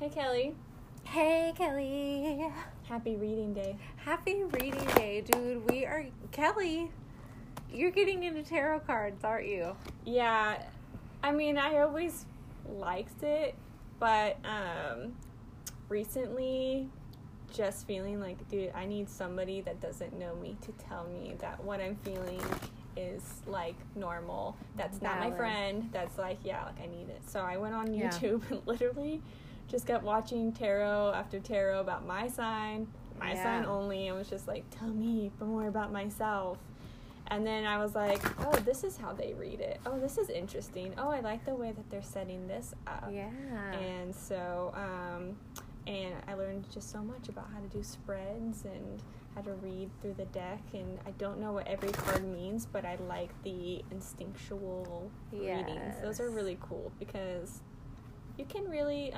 Kelly. Hey, Kelly. Happy reading day. Happy reading day, dude. Kelly, you're getting into tarot cards, aren't you? Yeah, I mean, I always liked it, but recently just feeling like, dude, I need somebody that doesn't know me to tell me that what I'm feeling is like normal. That's not my friend. That's like, yeah, like I need it. So I went on YouTube and literally just kept watching tarot after tarot about my sign only. I was just like, tell me more about myself. And then I was like, oh, this is how they read it. Oh, this is interesting. Oh, I like the way that they're setting this up. Yeah. And so, and I learned just so much about how to do spreads and how to read through the deck. And I don't know what every card means, but I like the instinctual readings. Those are really cool because you can really,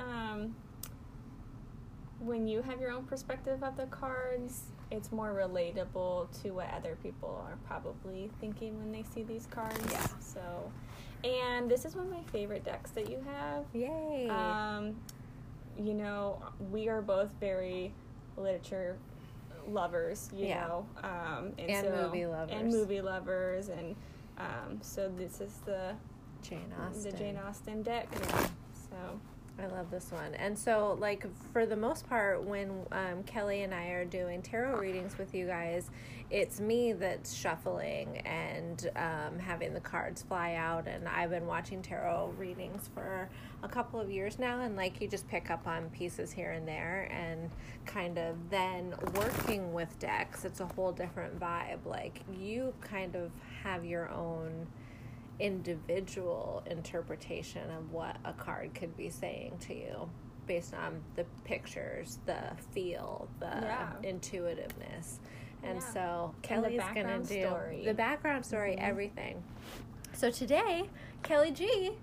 when you have your own perspective of the cards, it's more relatable to what other people are probably thinking when they see these cards. Yeah. So, and this is one of my favorite decks that you have. Yay. You know, we are both very literature lovers, you know. And movie lovers. And movie lovers. And so this is the Jane Austen. The Jane Austen deck. Yeah. So I love this one. And so, like, for the most part, when Kelly and I are doing tarot readings with you guys, it's me that's shuffling and having the cards fly out. And I've been watching tarot readings for a couple of years now. And, like, you just pick up on pieces here and there. And kind of then working with decks, it's a whole different vibe. Like, you kind of have your own individual interpretation of what a card could be saying to you based on the pictures, the feel, the intuitiveness. And so Kelly's going to do the background story, everything. So today, KG,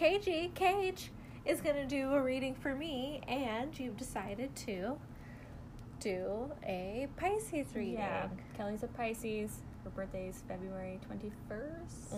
is going to do a reading for me, and you've decided to do a Pisces reading. Yeah, Kelly's a Pisces. Her birthday is February 21st.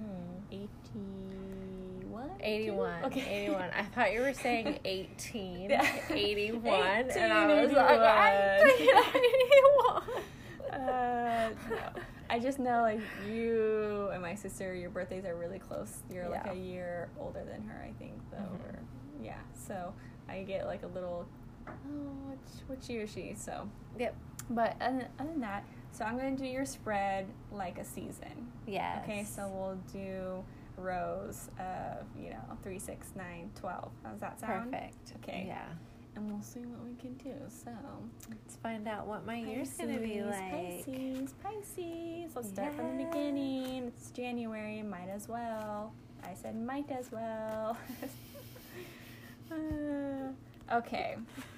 81? 81. Okay. 81. I thought you were saying 18. Yeah. 81. 18, and I was 81. like, I'm 81. No. I just know, like, you and my sister, your birthdays are really close. You're, like, a year older than her, I think, though. Or, so I get, like, a little, which year is she? So. Yep. But other than that, so I'm going to do your spread like a season. Yes. Okay, so we'll do rows of, 3, 6, 9, 12. How does that sound? Perfect. Okay. Yeah. And we'll see what we can do. So let's find out what my year's going to be like. Pisces. Let's start from the beginning. It's January. Might as well. I said might as well. Okay.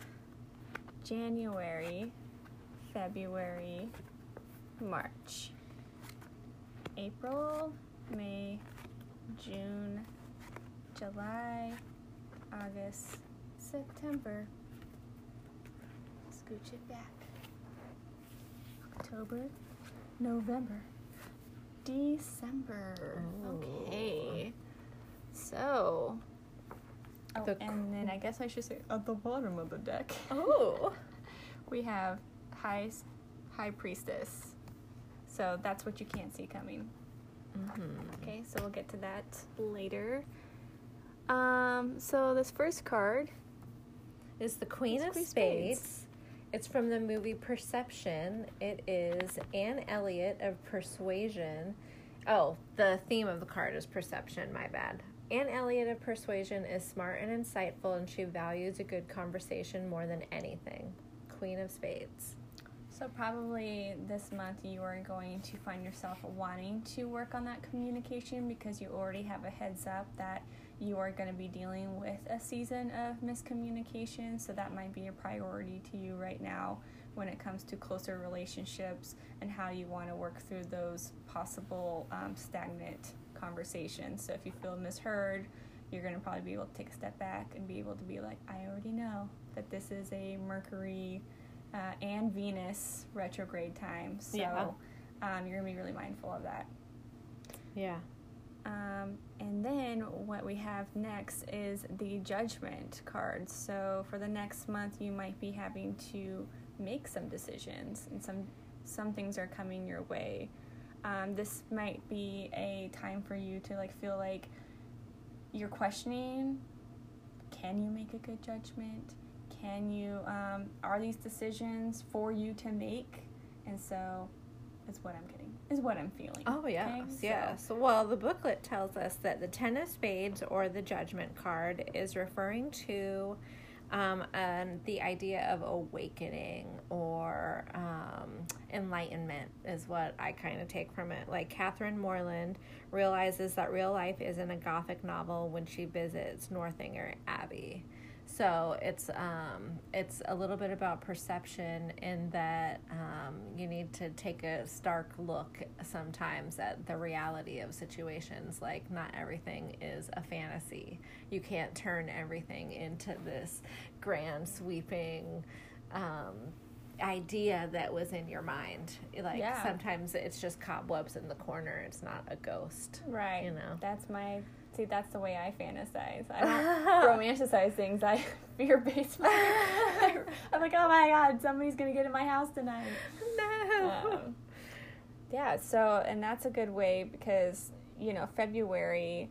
January, February, March, April, May, June, July, August, September. Scooch it back. October, November, December. Ooh. Okay. So. And then I guess I should say at the bottom of the deck. Oh. We have High Priestess. So that's what you can't see coming. Okay, so we'll get to that later. So this first card is the Queen of Spades. It's from the movie Perception. It is Anne Elliot of Persuasion. Oh, the theme of the card is Perception, my bad. Anne Elliot of Persuasion is smart and insightful, and she values a good conversation more than anything. Queen of Spades. So probably this month you are going to find yourself wanting to work on that communication because you already have a heads up that you are going to be dealing with a season of miscommunication. So that might be a priority to you right now when it comes to closer relationships and how you want to work through those possible stagnant conversations. So if you feel misheard, you're going to probably be able to take a step back and be able to be like, I already know that this is a Mercury and Venus retrograde time. So you're going to be really mindful of that. Yeah. And then what we have next is the Judgment card. So for the next month, you might be having to make some decisions, and some things are coming your way. This might be a time for you to like feel like you're questioning, can you make a good judgment? Can you, are these decisions for you to make? And so is what I'm feeling. Oh, yes, okay? yes. Well, the booklet tells us that the Ten of Spades, or the Judgment card, is referring to the idea of awakening or enlightenment is what I kind of take from it. Like Catherine Morland realizes that real life isn't a Gothic novel when she visits Northanger Abbey. So it's a little bit about perception in that you need to take a stark look sometimes at the reality of situations. Like, not everything is a fantasy. You can't turn everything into this grand sweeping idea that was in your mind. Like, sometimes it's just cobwebs in the corner. It's not a ghost. Right. You know? That's the way I fantasize. I don't romanticize things. I fear-based. I'm like, oh my God, somebody's going to get in my house tonight. No. Yeah, so, and that's a good way because, February,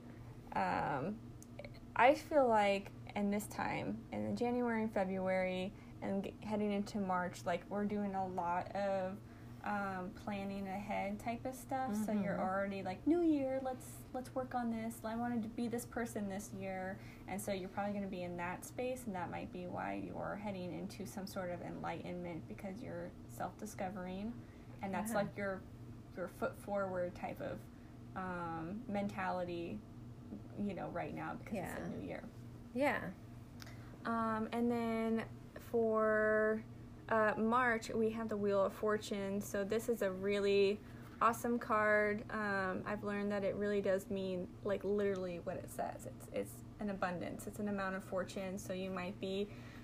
I feel like in this time, in January and February, and heading into March, like, we're doing a lot of planning ahead type of stuff. Mm-hmm. So you're already like, new year, let's work on this. I wanted to be this person this year. And so you're probably going to be in that space, and that might be why you're heading into some sort of enlightenment, because you're self-discovering, and that's like your foot forward type of mentality, right now, because it's a new year. Yeah. And then for March, we have the Wheel of Fortune. So this is a really awesome card. I've learned that it really does mean, like, literally what it says. It's an abundance. It's an amount of fortune. So you might be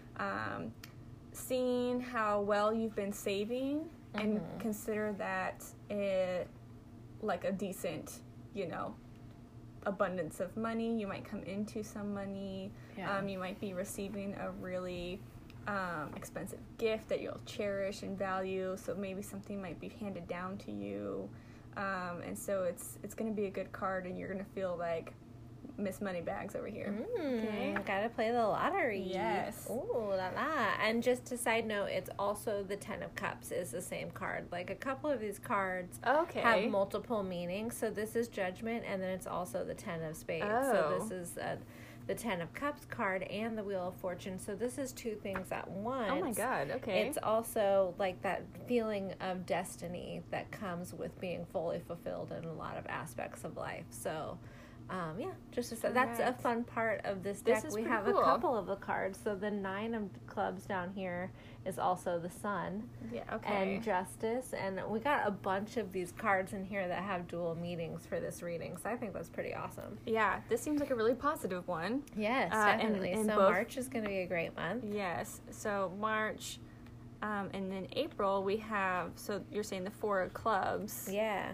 seeing how well you've been saving, and consider that like a decent, abundance of money. You might come into some money. Yeah. You might be receiving a really expensive gift that you'll cherish and value. So maybe something might be handed down to you. And so it's going to be a good card, and you're going to feel like Miss Moneybags over here. Okay. Gotta play the lottery. Yes. Ooh, la la. And just a side note, it's also the Ten of Cups is the same card. Like, a couple of these cards have multiple meanings. So this is Judgment, and then it's also the Ten of Spades. Oh. So this is the Ten of Cups card and the Wheel of Fortune. So this is two things at once. Oh my God, okay. It's also like that feeling of destiny that comes with being fully fulfilled in a lot of aspects of life. So just to say, that's a fun part of this deck. We have cool. A couple of the cards. So the Nine of Clubs down here is also the Sun. Yeah, okay. And Justice. And we got a bunch of these cards in here that have dual meanings for this reading. So I think that's pretty awesome. Yeah, this seems like a really positive one. Yes, definitely. And so March is going to be a great month. Yes. So March, and then April we have, so you're saying the Four of Clubs. Yeah.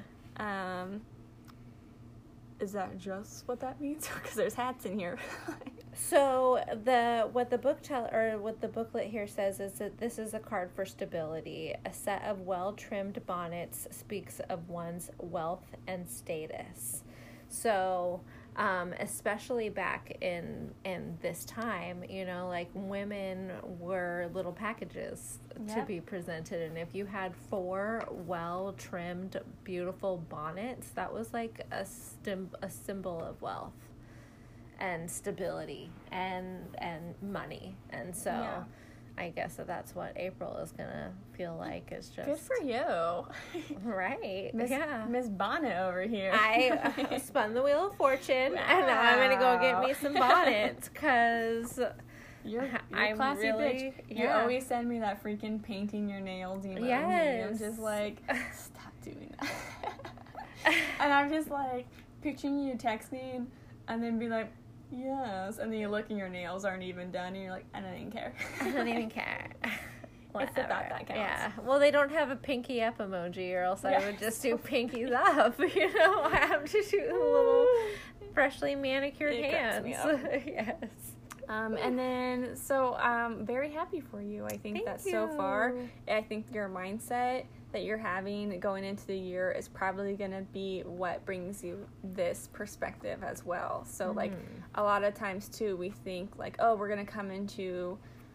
Is that just what that means? Because there's hats in here. So what the booklet here says is that this is a card for stability. A set of well-trimmed bonnets speaks of one's wealth and status. So especially back in this time, like, women were little packages to be presented, and if you had 4 well-trimmed, beautiful bonnets, that was like a symbol of wealth and stability and money. And so I guess that's what April is gonna feel like. Is just good for you, right? Miss Bonnet over here. I spun the Wheel of Fortune, and now I'm gonna go get me some bonnets, because you're classy bitch. You always send me that freaking painting your nails email. Yes. I'm just like, stop doing that. And I'm just like picturing you texting, and then be like, yes, and then you look and your nails aren't even done, and you're like, I don't even care. I don't even care. It's the thought that counts. Yeah. Well, they don't have a pinky up emoji, or else I would just do pinkies up. I have to do the little freshly manicured hands. Yes. And then, so very happy for you. I think that so far, I think your mindset that you're having going into the year is probably going to be what brings you this perspective as well. So, like, a lot of times, too, we think, like, oh, we're going to come into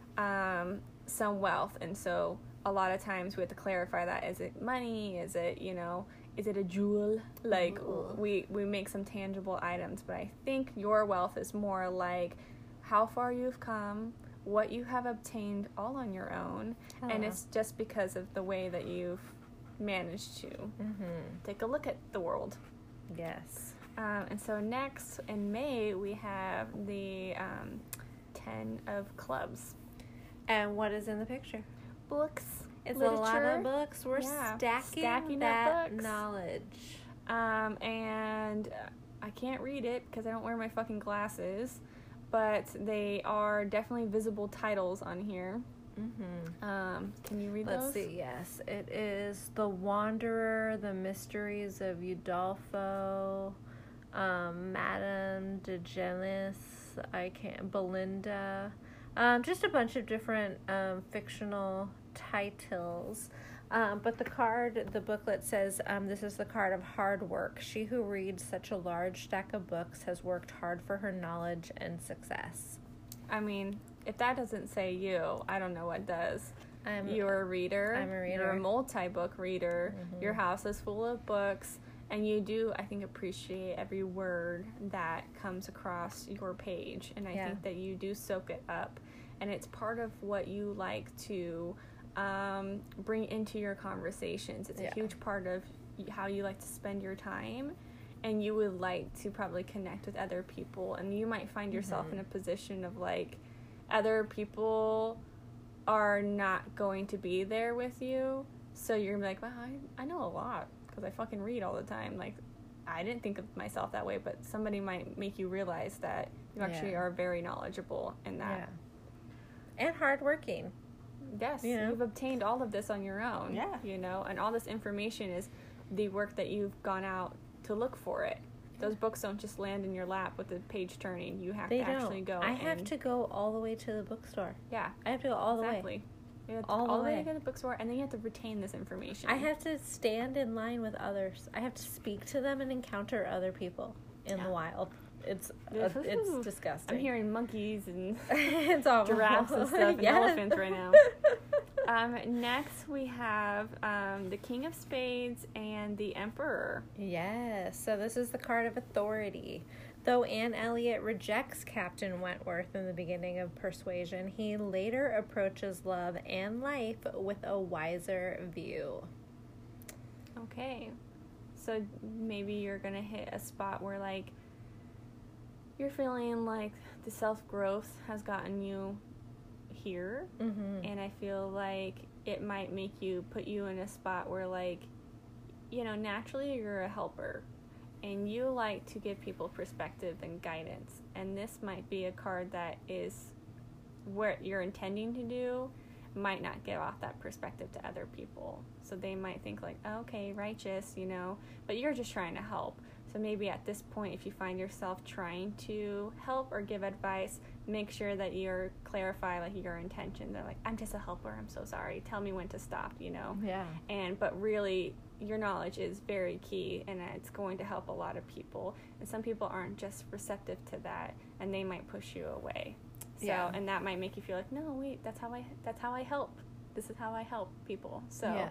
some wealth. And so a lot of times we have to clarify that. Is it money? Is it, is it a jewel? Like, we make some tangible items. But I think your wealth is more like how far you've come, what you have obtained all on your own, and it's just because of the way that you've managed to take a look at the world. Yes. And so next, in May, we have the 10 of clubs. And what is in the picture? Books. It's literature. A lot of books. We're stacking that books. knowledge. And I can't read it because I don't wear my fucking glasses. But they are definitely visible titles on here. Can you read those? Let's see. Yes, it is The Wanderer, The Mysteries of Udolpho, Madame de Genlis, Belinda, just a bunch of different fictional titles. But the booklet says, this is the card of hard work. She who reads such a large stack of books has worked hard for her knowledge and success. I mean, if that doesn't say you, I don't know what does. You're a reader. I'm a reader. You're a multi-book reader. Your house is full of books. And you do, I think, appreciate every word that comes across your page. And I think that you do soak it up. And it's part of what you like to bring into your conversations. It's a huge part of how you like to spend your time, and you would like to probably connect with other people, and you might find yourself in a position of like other people are not going to be there with you, so you're gonna be like, wow, I know a lot because I fucking read all the time. Like, I didn't think of myself that way, but somebody might make you realize that you actually are very knowledgeable in that. And hardworking. Yes, you've obtained all of this on your own. Yeah. And all this information is the work that you've gone out to look for it. Those books don't just land in your lap with the page turning. You have to actually go. I have to go all the way to the bookstore. Yeah. I have to go all the way. Exactly. All the way to the bookstore, and then you have to retain this information. I have to stand in line with others. I have to speak to them and encounter other people in the wild. It's disgusting. I'm hearing monkeys and it's awful. Giraffes and stuff and elephants right now. Next, we have the King of Spades and the Emperor. Yes. So this is the card of authority. Though Anne Elliot rejects Captain Wentworth in the beginning of Persuasion, he later approaches love and life with a wiser view. Okay. So maybe you're going to hit a spot where, like, you're feeling like the self-growth has gotten you here, and I feel like it might put you in a spot where, like, naturally you're a helper, and you like to give people perspective and guidance, and this might be a card that is what you're intending to do might not give off that perspective to other people, so they might think like, oh, okay, righteous, but you're just trying to help. So maybe at this point, if you find yourself trying to help or give advice, make sure that you're clarify like your intention. They're like, I'm just a helper. I'm so sorry. Tell me when to stop. Yeah. But really, your knowledge is very key, and it's going to help a lot of people. And some people aren't just receptive to that, and they might push you away. So, and that might make you feel like, no, wait, that's how I help. This is how I help people. So,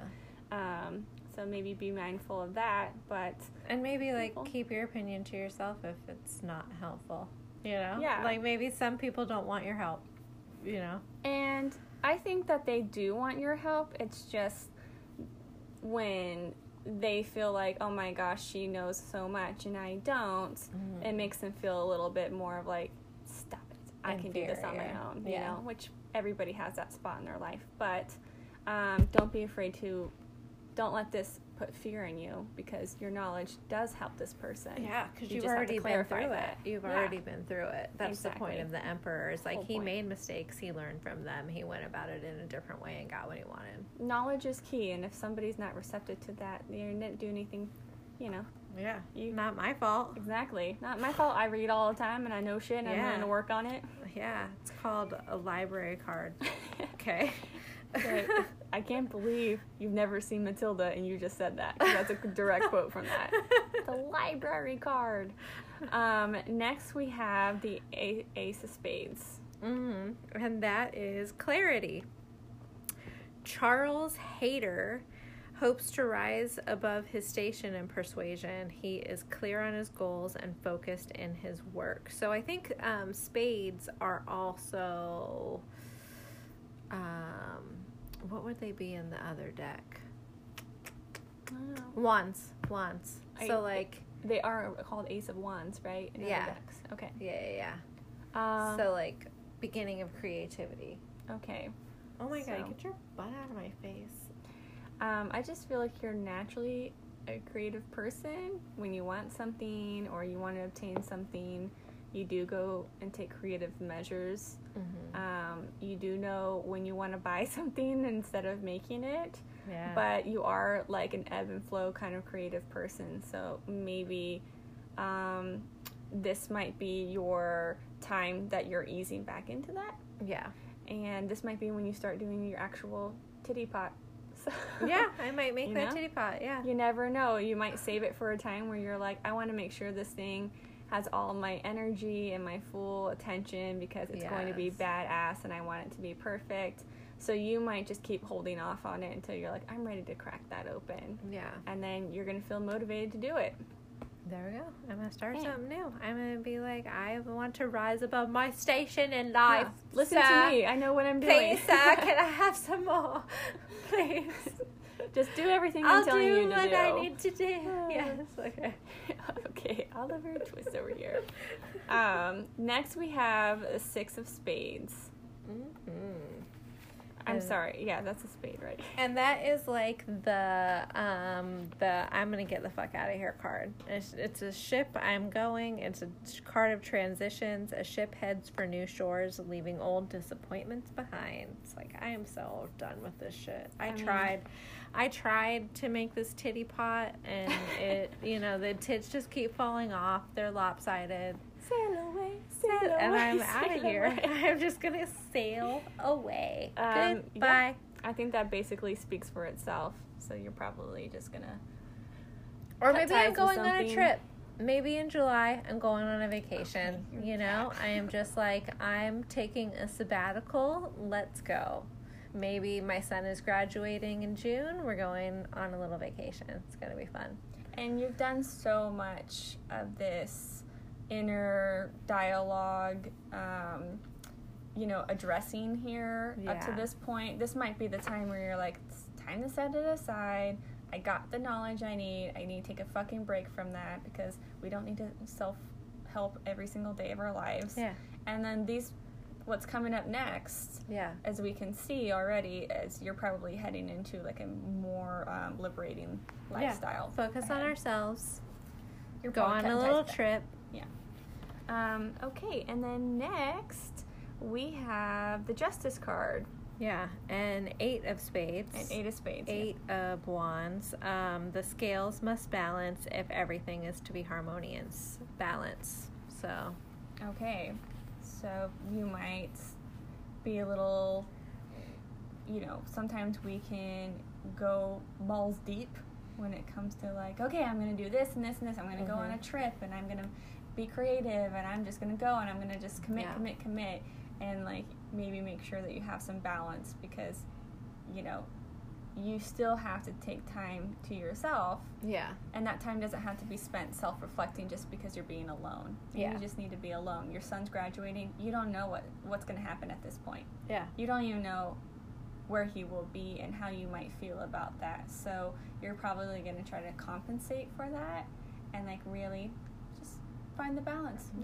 so maybe be mindful of that, and maybe keep your opinion to yourself if it's not helpful. Yeah. Like maybe some people don't want your help. And I think that they do want your help. It's just when they feel like, oh my gosh, she knows so much and I don't, it makes them feel a little bit more of like, stop it, I can do this on my own, you know, which everybody has that spot in their life. But don't be afraid to don't let this put fear in you, because your knowledge does help this person. Yeah, because You you've just have to already been clarify through that. it. You've Yeah. already been through it. That's the point Exactly. of the emperor. Is like Whole he point. made mistakes, he learned from them, he went about it in a different way and got what he wanted. Knowledge is key, and if somebody's not receptive to that, you didn't do anything, Yeah, You- not my fault. Exactly. Not my fault. I read all the time, and I know shit, and I'm Yeah. going to work on it. Yeah, it's called a library card. Okay. But I can't believe you've never seen Matilda, and you just said that. 'Cause that's a direct quote from that. The library card. Next, we have the Ace of Spades. And that is clarity. Charles Hayter hopes to rise above his station in persuasion. He is clear on his goals and focused in his work. So I think spades are also, what would they be in the other deck? I don't know. Wands. So like, They are called Ace of Wands, right? In other Yeah. decks. Okay. yeah. So like, beginning of creativity. Okay. Oh my So- God, get your butt out of my face. I just feel like you're naturally a creative person. When you want something or you want to obtain something, you do go and take creative measures. You do know when you want to buy something instead of making it. Yeah. But you are like an ebb and flow kind of creative person. So maybe this might be your time that you're easing back into that. Yeah. And this might be when you start doing your actual titty pot. So, Yeah, I might make You that know? titty pot, yeah. You never know. You might save it for a time where you're like, I want to make sure this thing has all my energy and my full attention because it's going to be Yes. badass and I want it to be perfect. So you might just keep holding off on it until you're like, I'm ready to crack that open. Yeah. And then you're going to feel motivated to do it. There we go. I'm going to start Yeah. something new. I'm going to be like, I want to rise above my station in life. Yeah. Listen sir. to me. I know what I'm doing. Please, sir, can I have some more? Please. Just do everything I'll I'm telling do you to what do. I need to do. Yes, okay. Okay, Oliver Twist over here. Next we have a Six of Spades. I'm And- sorry. Yeah, that's a spade, right? And that is like the I'm gonna get the fuck out of here card. It's a ship I'm going. It's a card of transitions. A ship heads for new shores, leaving old disappointments behind. It's like I am so done with this shit. I tried to make this titty pot, and it the tits just keep falling off. They're lopsided. Sail away, sail away. And I'm out of sail here. away. I'm just gonna sail away. Yeah. Goodbye. I think that basically speaks for itself. So you're probably just gonna. Or cut maybe I'm ties with going on a something. trip. Maybe in July I'm going on a vacation. Okay, You know, I am just like, I'm taking a sabbatical. Let's go. Maybe my son is graduating in June. We're going on a little vacation. It's going to be fun. And you've done so much of this inner dialogue, addressing here up to Yeah. this point. This might be the time where you're like, it's time to set it aside. I got the knowledge I need. I need to take a fucking break from that because we don't need to self-help every single day of our lives. Yeah. And then what's coming up next, Yeah. as we can see already, is you're probably heading into like a more liberating lifestyle. Focus on ahead. ourselves. You're Go probably on a cutting little ties back. trip. Okay, and then next we have the Justice card, Yeah. And 8 of spades. and Eight of Spades. yeah. 8 of wands. The scales must balance if everything is to be harmonious. Balance. So, Okay, so you might be a little, sometimes we can go balls deep when it comes to like, okay, I'm going to do this and this and this. I'm going to go on a trip and I'm going to be creative and I'm just going to go and I'm going to just commit and like maybe make sure that you have some balance because, you still have to take time to yourself. yeah. And that time doesn't have to be spent self-reflecting just because you're being alone. Yeah. You just need to be alone. Your son's graduating. You don't know what's going to happen at this point. Yeah. You don't even know where he will be and how you might feel about that. So you're probably going to try to compensate for that and like really just find the balance. Yeah.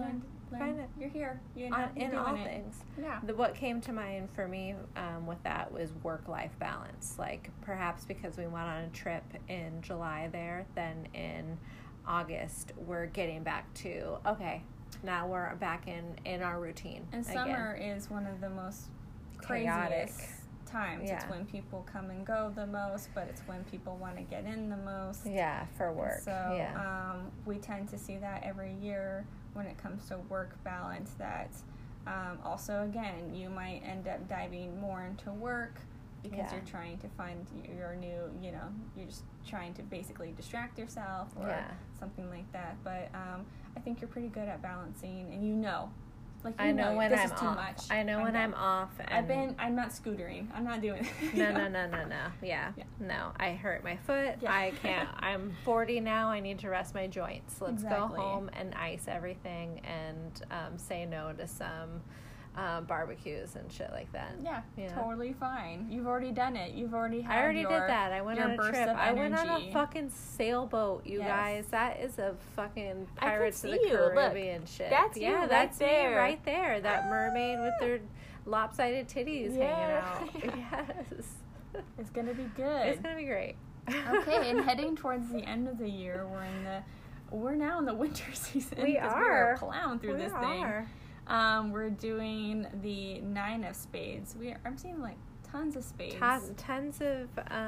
Find it. You're here. You're not in doing all it. things. Yeah. What came to mind for me with that was work-life balance. Like perhaps because we went on a trip in July there, then in August we're getting back to, okay, now we're back in our routine. And again. summer is one of the most Chaotic craziest times. Yeah. It's when people come and go the most, but it's when people want to get in the most. Yeah, for work. So yeah. we tend to see that every year when it comes to work balance, that also, again, you might end up diving more into work because Yeah. you're trying to find your new, you're just trying to basically distract yourself or Yeah. something like that. But I think you're pretty good at balancing, and like I know when this I'm is too off. much. I know when I'm off. And I'm not scootering. I'm not doing it. No. Yeah. Yeah. No, I hurt my foot. Yeah. I can't. I'm 40 now. I need to rest my joints. Let's Exactly. go home and ice everything and say no to some barbecues and shit like that. Yeah, You know? totally fine. You've already done it. You've already had I already did that. I went your on a burst trip. of I went on a energy. fucking sailboat, you Yes. guys. That is a fucking I can Pirates of the see you. Look, Caribbean shit. that's you yeah, right that's there. me right there. That mermaid with their lopsided titties Yeah. hanging out. Yes. It's gonna be good. It's gonna be great. Okay, and heading towards the end of the year, we're now in the winter season. We 'cause are. We're plowing through this thing. We're doing the 9 of spades. I'm seeing like tons of spades. Tons of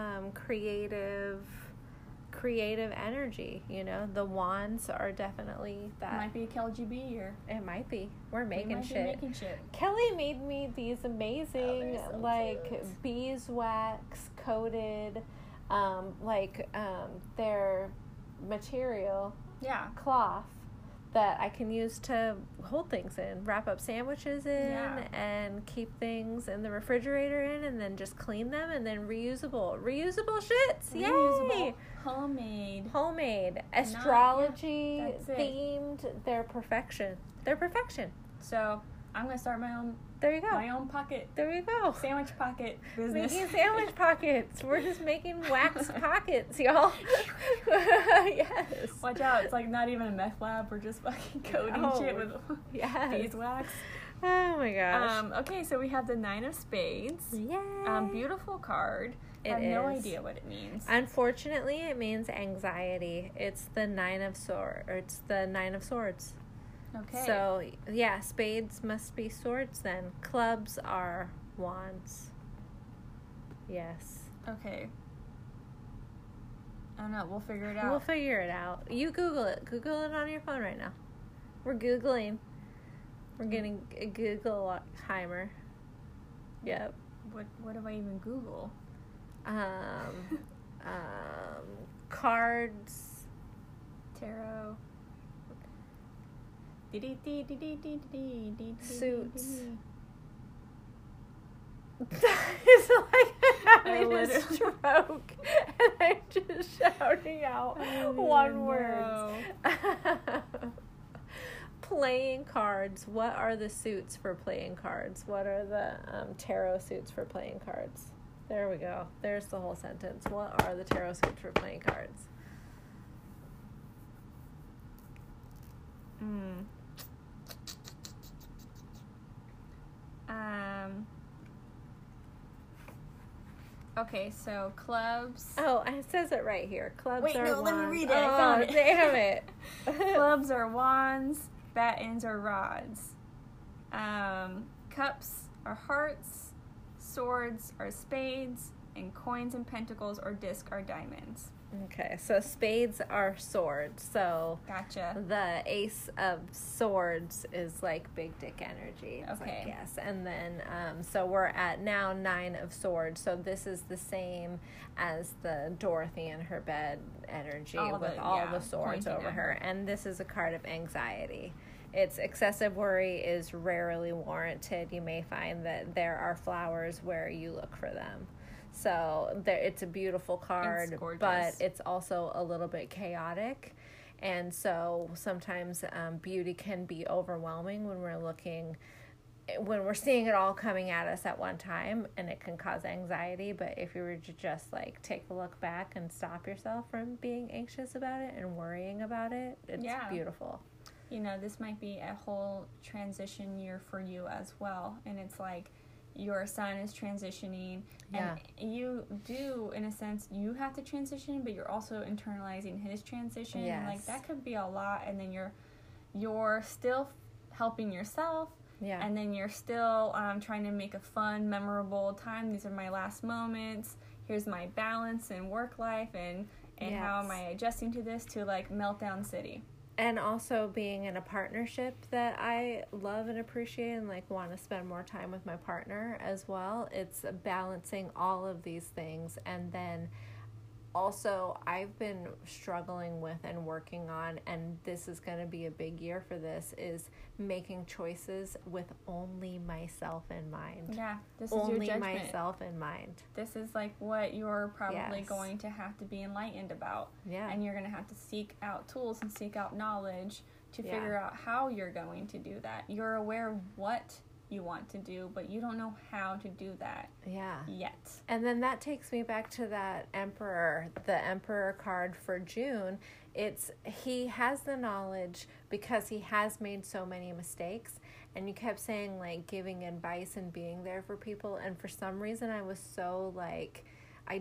creative energy. You know, the wands are definitely that. Might be a KLGB year. It might be. We're We making might be shit. making shit. Kelly made me these amazing, Oh, they're so like, cute. beeswax coated, their material Yeah. cloth that I can use to hold things in, wrap up sandwiches in, Yeah. and keep things in the refrigerator in, and then just clean them, and then reusable shits. Reusable, Yay! Homemade, astrology that's it. themed. They're perfection. So I'm gonna start my own There you go. pocket There you go. sandwich pocket business. Making sandwich pockets. We're just making wax pockets, y'all. Yes. Watch out! It's like not even a meth lab. We're just fucking coating Oh, shit with Yes. beeswax. Oh my gosh. Okay, so we have the 9 of spades. Yeah. Beautiful card. I It have no is. idea what it means. Unfortunately, it means anxiety. It's the 9 of swords. Okay. So, yeah, spades must be swords then. Clubs are wands. Yes. Okay. I don't know. We'll figure it We'll out. figure it out. You Google it. Google it on your phone right now. We're Googling. We're getting a Googleheimer. Yep. What do I even Google? Cards. Tarot. Suits. It's like I'm having a literally- stroke and I'm just shouting out one word. Playing cards. What are the suits for playing cards? What are the tarot suits for playing cards? There we go. There's the whole sentence. What are the tarot suits for playing cards? Okay, so clubs. Oh, it says it right here. Clubs Wait, are no, let me wands. read it. I found it. Damn it. Clubs are wands. Battens are rods. Cups are hearts. Swords are spades. And coins and pentacles or disc are diamonds. Okay, so spades are swords. So Gotcha. the ace of swords is like big dick energy. It's Okay. like, yes. And then, so we're at now 9 of swords. So this is the same as the Dorothy in her bed energy All with the- all yeah, the swords pointing over at her. her. And this is a card of anxiety. It's excessive worry is rarely warranted. You may find that there are flowers where you look for them. So it's a beautiful card, It's gorgeous. but it's also a little bit chaotic. And so sometimes beauty can be overwhelming when we're seeing it all coming at us at one time, and it can cause anxiety. But if you were to just like take a look back and stop yourself from being anxious about it and worrying about it, it's Yeah. beautiful. you know, this might be a whole transition year for you as well. And it's like your son is transitioning, and you do, in a sense, you have to transition, but you're also internalizing his transition. Yes. And like that could be a lot, and then you're still helping yourself. Yeah. And then you're still trying to make a fun, memorable time. These are my last moments. Here's my balance in work life, and how am I adjusting to this, to like meltdown city. And also being in a partnership that I love and appreciate and like want to spend more time with my partner as well. It's balancing all of these things. And then also I've been struggling with and working on, and this is going to be a big year for this, is making choices with only myself in mind. Yeah, this is only your judgment. myself in mind. This is like what you're probably going to have to be enlightened about. Yeah. And you're going to have to seek out tools and seek out knowledge to figure out how you're going to do that. You're aware of what you want to do, but you don't know how to do that yet. And then that takes me back to that the Emperor card for June. He has the knowledge because he has made so many mistakes, and you kept saying like giving advice and being there for people, and for some reason I was so like I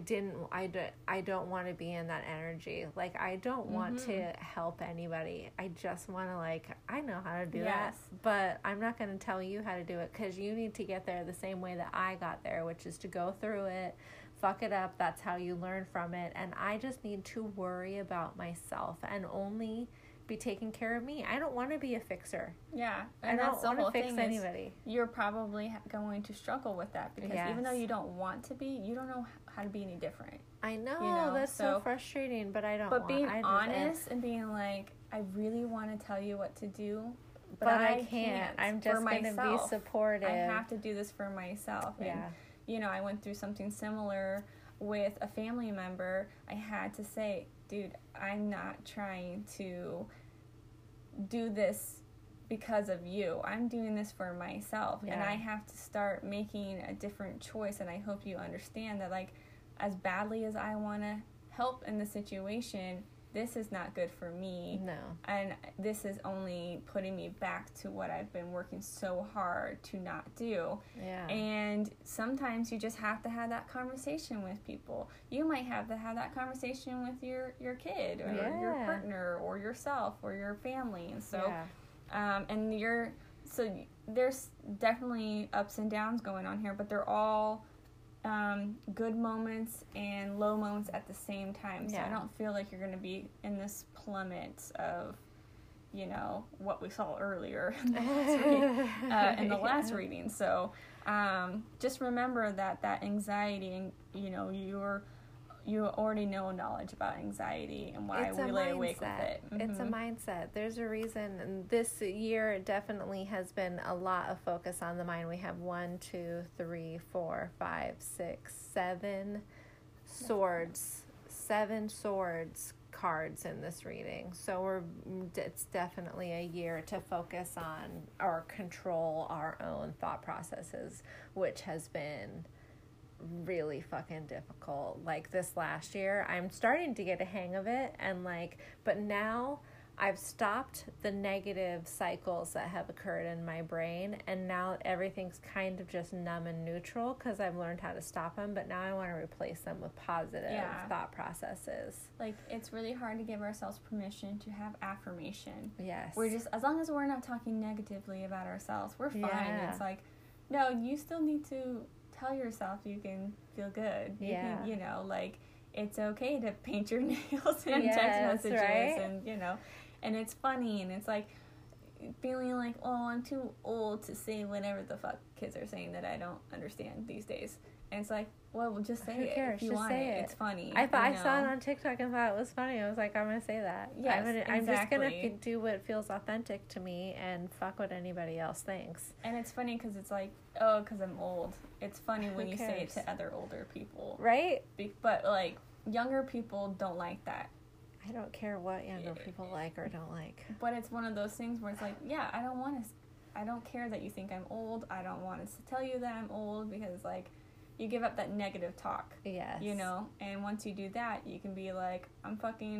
don't want to be in that energy. Like, I don't want to help anybody. I just want to, like, I know how to do that, but I'm not going to tell you how to do it, because you need to get there the same way that I got there, which is to go through it, fuck it up. That's how you learn from it. And I just need to worry about myself and only be taking care of me. I don't want to be a fixer. Yeah. And I don't want to fix anybody. You're probably going to struggle with that, because even though you don't want to be, you don't know how to be any different. I know, that's so frustrating, but I don't want. But being honest and being like, I really want to tell you what to do, but I can't. I'm just going to be supportive. I have to do this for myself. And, you know, I went through something similar with a family member. I had to say, dude, I'm not trying to do this because of you. I'm doing this for myself, and I have to start making a different choice. And I hope you understand that, like, as badly as I want to help in the situation, this is not good for me. No. And this is only putting me back to what I've been working so hard to not do. Yeah. And sometimes you just have to have that conversation with people. You might have to have that conversation with your kid or your partner or yourself or your family. And so, so there's definitely ups and downs going on here, but they're all good moments and low moments at the same time. So I don't feel like you're going to be in this plummet of, you know, what we saw earlier in the last reading. So just remember that anxiety, and, you know, you already know knowledge about anxiety and why we lay awake with it. It's a mindset. There's a reason. And this year definitely has been a lot of focus on the mind. We have 1, 2, 3, 4, 5, 6, 7 swords. 7 swords cards in this reading. So it's definitely a year to focus on or control our own thought processes, which has been really fucking difficult. Like, this last year, I'm starting to get a hang of it, and like, but now I've stopped the negative cycles that have occurred in my brain, and now everything's kind of just numb and neutral because I've learned how to stop them, but now I want to replace them with positive thought processes. Like, it's really hard to give ourselves permission to have affirmation. Yes. We're just, as long as we're not talking negatively about ourselves, we're fine. It's like, no, you still need to tell yourself you can feel good. You can, you know, like, it's okay to paint your nails and text messages, and, you know, and it's funny, and it's like feeling like, oh, I'm too old to say whatever the fuck kids are saying that I don't understand these days. And it's like, well, just say it if you just want it. It's funny. I saw it on TikTok and thought it was funny. I was like, I'm going to say that. Yes, I'm just going to do what feels authentic to me and fuck what anybody else thinks. And it's funny because it's like, oh, because I'm old. It's funny when you say it to other older people. Right? But, like, younger people don't like that. I don't care what younger people like or don't like. But it's one of those things where it's like, yeah, I don't care that you think I'm old. I don't want to tell you that I'm old, because, like, you give up that negative talk. Yes. You know? And once you do that, you can be like, I'm fucking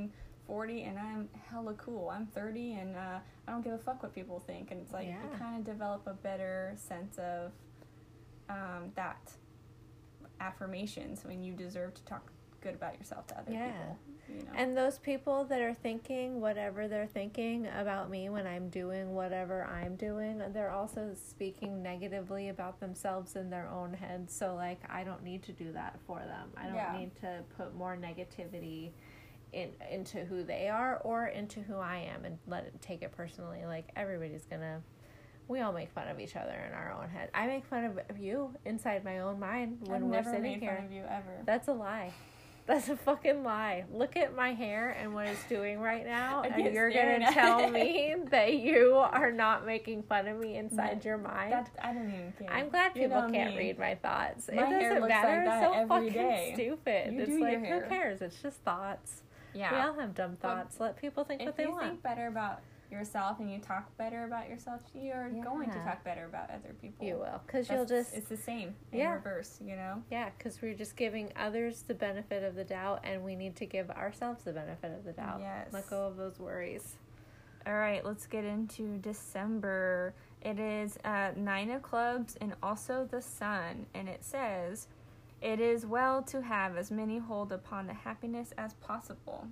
40 and I'm hella cool. I'm 30 and I don't give a fuck what people think. And it's like you kind of develop a better sense of that affirmations when you deserve to talk good about yourself to other people. You know? And those people that are thinking whatever they're thinking about me when I'm doing whatever I'm doing, they're also speaking negatively about themselves in their own heads. So, like, I don't need to do that for them. I don't need to put more negativity into who they are or into who I am and take it personally. Like, everybody's gonna... We all make fun of each other in our own head. I make fun of you inside my own mind when we're sitting here. I've never made fun of you ever. That's a lie. That's a fucking lie. Look at my hair and what it's doing right now, and you're going to tell me that you are not making fun of me inside your mind? I don't even care. I'm glad people can't read my thoughts. My hair looks matter. like that it's so every fucking day. Stupid. You it's do like, your hair. who cares? It's just thoughts. Yeah. We all have dumb thoughts. Let people think what they want. If you think better about yourself and you talk better about yourself, you're going to talk better about other people. You will, because you'll just... It's the same in reverse, you know? Yeah, because we're just giving others the benefit of the doubt, and we need to give ourselves the benefit of the doubt. Yes. Let go of those worries. All right, let's get into December. It is 9 of clubs and also the sun, and it says, "It is well to have as many hold upon the happiness as possible."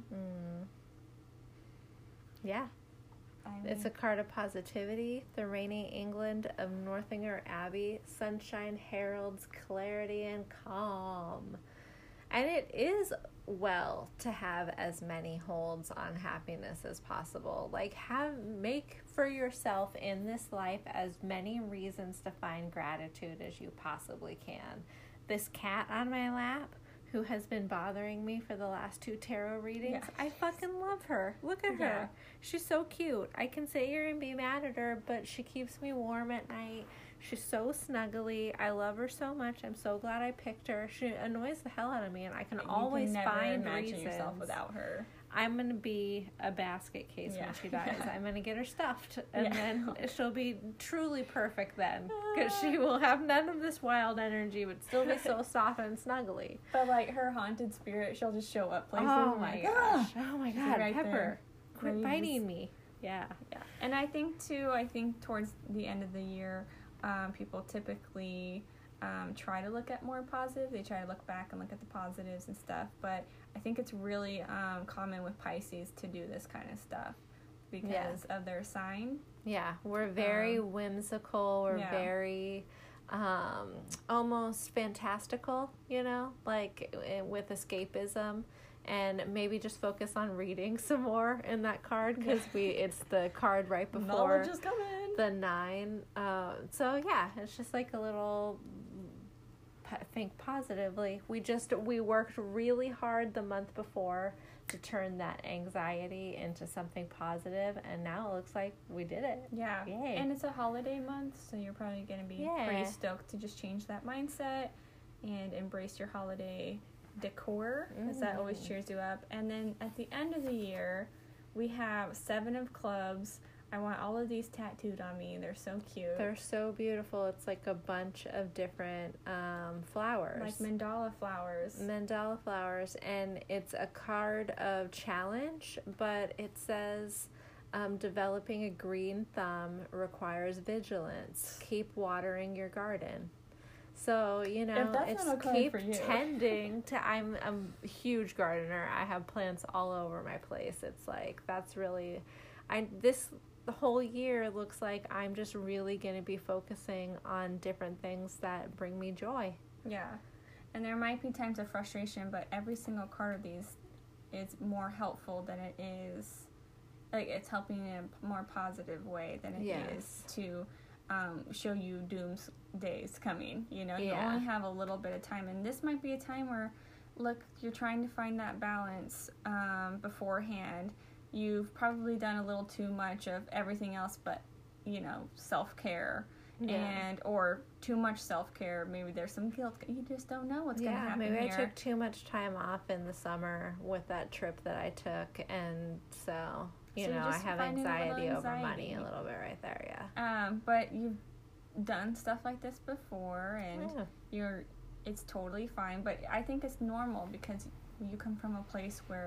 Yeah. It's a card of positivity. The reigning England of Northanger Abbey. Sunshine heralds clarity and calm. And it is well to have as many holds on happiness as possible. Like, make for yourself in this life as many reasons to find gratitude as you possibly can. This cat on my lap, who has been bothering me for the last 2 tarot readings. I fucking love her. Look at her. She's so cute. I can sit here and be mad at her, but she keeps me warm at night. She's so snuggly. I love her so much. I'm so glad I picked her. She annoys the hell out of me, and I can always find reasons. Yourself without her. I'm going to be a basket case when she dies. I'm going to get her stuffed, and then she'll be truly perfect then, because she will have none of this wild energy, but still be so soft and snuggly. But, like, her haunted spirit, she'll just show up places. Oh, my gosh. Oh, my God. Right Pepper, there. Quit biting me. Yeah. And I think towards the end of the year, people typically... try to look at more positive. They try to look back and look at the positives and stuff, but I think it's really common with Pisces to do this kind of stuff because of their sign. Yeah, we're very whimsical. We're very almost fantastical, you know, like with escapism. And maybe just focus on reading some more in that card because it's the card right before the 9. So yeah, it's just like a little think positively. We worked really hard the month before to turn that anxiety into something positive, and now it looks like we did it. Yeah. Yay. And it's a holiday month, so you're probably going to be pretty stoked to just change that mindset and embrace your holiday decor, because that always cheers you up. And then at the end of the year, we have 7 of clubs. I want all of these tattooed on me. They're so cute. They're so beautiful. It's like a bunch of different flowers. Like mandala flowers. Mandala flowers. And it's a card of challenge, but it says developing a green thumb requires vigilance. Keep watering your garden. So, you know, it's keep tending to... I'm a huge gardener. I have plants all over my place. It's like, that's really... The whole year looks like I'm just really going to be focusing on different things that bring me joy. Yeah. And there might be times of frustration, but every single card of these is more helpful than it is... Like, it's helping in a more positive way than it is to... show you doomsdays coming. You know, you only have a little bit of time, and this might be a time where, look, you're trying to find that balance beforehand. You've probably done a little too much of everything else, but you know, self-care and or too much self-care. Maybe there's some guilt. You just don't know what's going to happen. Maybe I took too much time off in the summer with that trip that I took, and so. You know, I have anxiety over money a little bit right there, but you've done stuff like this before, and it's totally fine. But I think it's normal because you come from a place where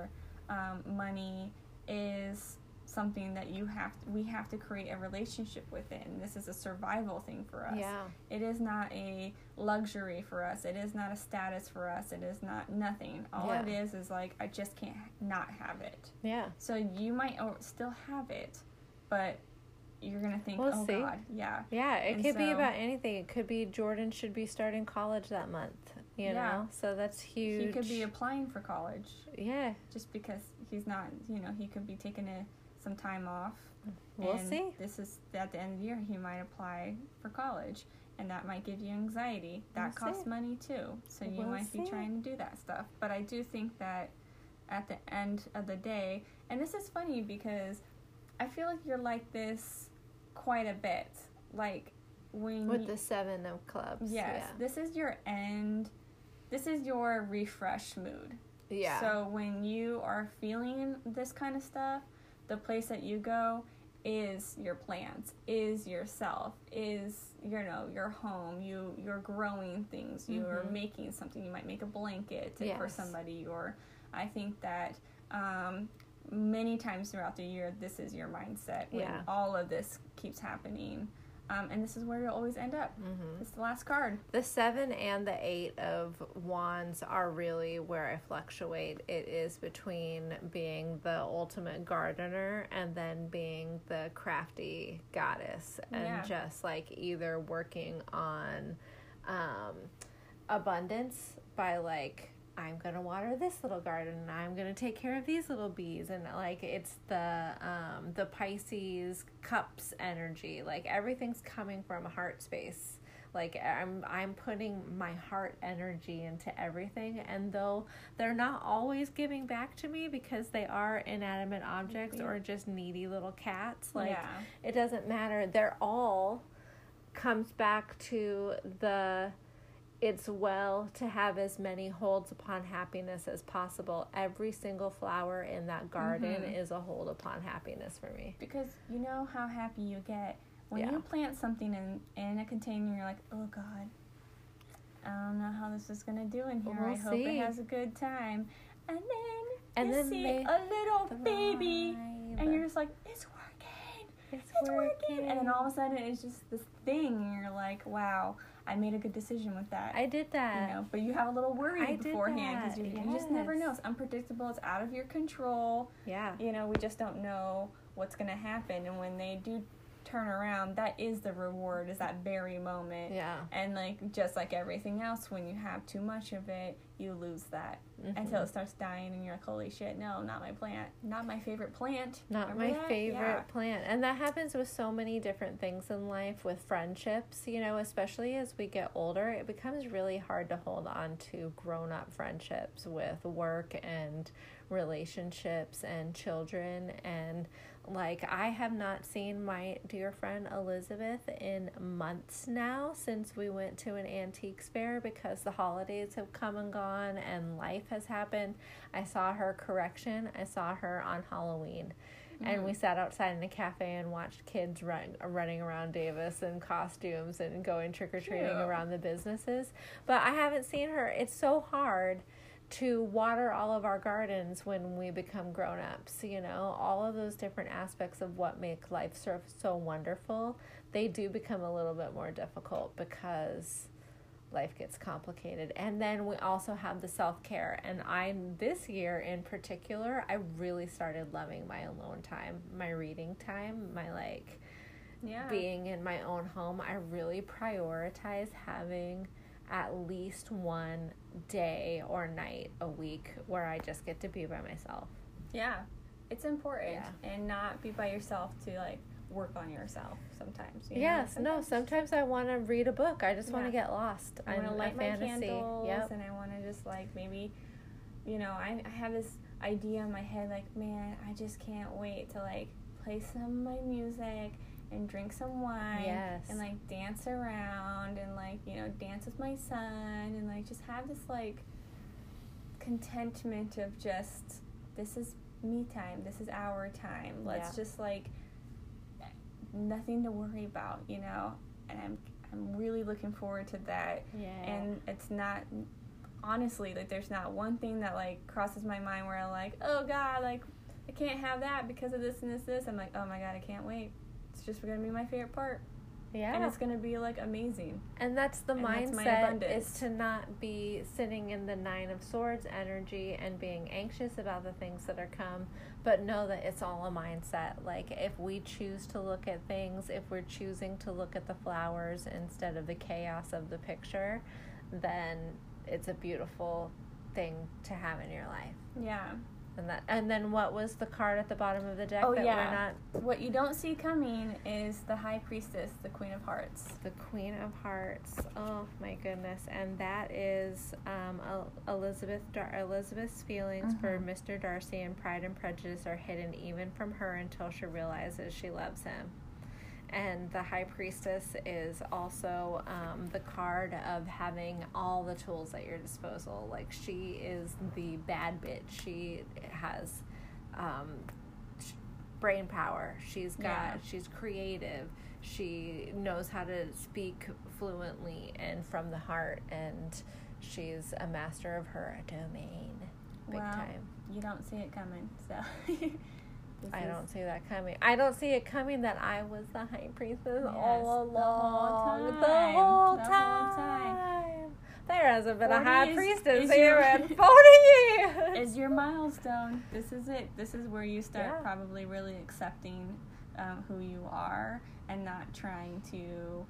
money is something that we have to create a relationship within. This is a survival thing for us. Yeah. It is not a luxury for us. It is not a status for us. It is not nothing. All it is like, I just can't not have it. Yeah. So you might still have it, but you're going to think, We'll see. God, yeah. Yeah, it could be about anything. It could be Jordan should be starting college that month, you know? So that's huge. He could be applying for college. Yeah. Just because he's not, he could be taking some time off. We'll see. This is, at the end of the year, he might apply for college, and that might give you anxiety. That costs money, too. So you might be trying to do that stuff. But I do think that at the end of the day, and this is funny because I feel like you're like this quite a bit, like when with the 7 of clubs. Yes, this is your end. This is your refresh mood. Yeah. So when you are feeling this kind of stuff, the place that you go is your plants, is yourself, is your home. You're growing things. You're making something. You might make a blanket for somebody. Or I think that many times throughout the year, this is your mindset when all of this keeps happening. And this is where you'll always end up. It's the last card. The 7 and the 8 of Wands are really where I fluctuate. It is between being the ultimate gardener and then being the crafty goddess. And just like either working on abundance by like, I'm going to water this little garden and I'm going to take care of these little bees. And like, it's the Pisces cups energy. Like everything's coming from a heart space. Like I'm putting my heart energy into everything. And though they're not always giving back to me because they are inanimate objects or just needy little cats, like it doesn't matter. They're all comes back to it's well to have as many holds upon happiness as possible. Every single flower in that garden is a hold upon happiness for me. Because you know how happy you get when you plant something in a container. You're like, oh God, I don't know how this is gonna do in here. I hope it has a good time. And then you see a little baby, and you're just like, it's working. It's working. And then all of a sudden, it's just this thing, and you're like, wow, I made a good decision with that. I did that. But you have a little worry beforehand because you just never know. It's unpredictable. It's out of your control. Yeah. We just don't know what's going to happen. And when they do turn around, that is the reward, is that very moment. Yeah. And just like everything else, when you have too much of it, you lose that until it starts dying and you're like, holy shit, no, not my plant. Not my favorite plant. Not my favorite plant. And that happens with so many different things in life, with friendships, especially as we get older, it becomes really hard to hold on to grown-up friendships with work and relationships and children. And like, I have not seen my dear friend Elizabeth in months now, since we went to an antiques fair, because the holidays have come and gone and life has happened. I saw her I saw her on Halloween. And we sat outside in a cafe and watched kids running around Davis in costumes and going trick-or-treating around the businesses. But I haven't seen her. It's so hard to water all of our gardens when we become grown-ups, all of those different aspects of what make life so wonderful, they do become a little bit more difficult because life gets complicated. And then we also have the self-care. And this year in particular, I really started loving my alone time, my reading time, my being in my own home. I really prioritize having at least one day or night a week where I just get to be by myself. Yeah, it's important. And not be by yourself to work on yourself sometimes. Sometimes I want to read a book. I just want to get lost. I want to light my candles, and I want to just maybe, I have this idea in my head, man, I just can't wait to play some of my music and drink some wine and dance around and dance with my son and just have this contentment of just, this is me time, this is our time, let's just nothing to worry about, and I'm really looking forward to that. And it's not honestly, like, there's not one thing that, like, crosses my mind where I'm like, oh, God, like, I can't have that because of this and this. I'm like, oh, my God, I can't wait. It's just going to be my favorite part. Yeah. And it's going to be, like, amazing. And that's the And that's my mindset, abundance. is to not be sitting in the 9 of Swords energy and being anxious about the things that are come, but know that it's all a mindset. Like, if we choose to look at things, if we're choosing to look at the flowers instead of the chaos of the picture, then it's a beautiful thing to have in your life. Yeah. And then what was the card at the bottom of the deck? Oh, that yeah. We're not... What you don't see coming is the High Priestess, the Queen of Hearts. The Queen of Hearts. Oh, my goodness. And that is Elizabeth's feelings for Mr. Darcy and Pride and Prejudice are hidden even from her until she realizes she loves him. And the High Priestess is also the card of having all the tools at your disposal. Like, she is the bad bitch. She has brain power. She's creative. She knows how to speak fluently and from the heart. And she's a master of her domain. Big time. You don't see it coming, so... I don't see that coming. I don't see it coming that I was the High Priestess all along. The whole time. There hasn't been a High Priestess is here your- in 40 years. Is your milestone. This is it. This is where you start Yeah. probably really accepting who you are and not trying to